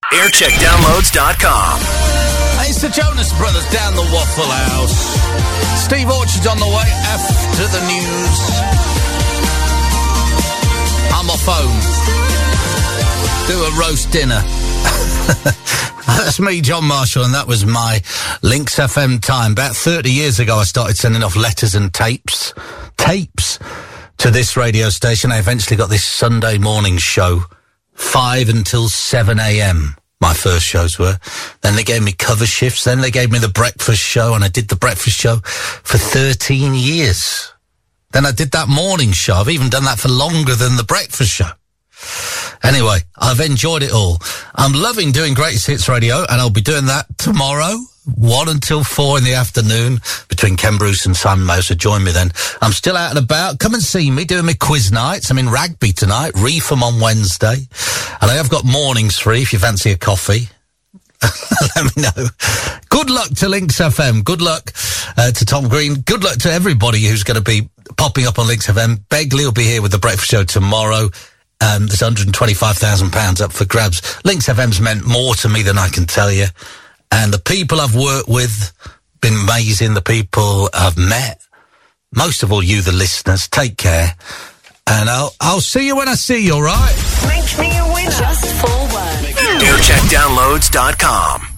Aircheckdownloads.com. It's the Jonas Brothers down the Waffle House. Steve Orchard's on the way after the news. I'm off home. Do a roast dinner. That's me, John Marshall, and that was my Links FM time. About 30 years ago, I started sending off letters and tapes to this radio station. I eventually got this Sunday morning show, 5 until 7 a.m. My first shows were. Then they gave me cover shifts. Then they gave me the breakfast show, and I did the breakfast show for 13 years. Then I did that morning show. I've even done that for longer than the breakfast show. Anyway, I've enjoyed it all. I'm loving doing Greatest Hits Radio, and I'll be doing that tomorrow, 1 until 4 in the afternoon, between Ken Bruce and Simon Moe, so join me then. I'm still out and about. Come and see me doing my quiz nights. I'm in Rugby tonight, Reefham on Wednesday, and I have got mornings free if you fancy a coffee. Let me know. Good luck to Links FM. Good luck to Tom Green. Good luck to everybody who's going to be popping up on Links FM. Begley will be here with the breakfast show tomorrow. There's £125,000 up for grabs. Links FM's meant more to me than I can tell you. And the people I've worked with, been amazing. The people I've met. Most of all, you, the listeners. Take care. And I'll see you when I see you, all right? Make me a winner. Just 4 words. Aircheckdownloads.com.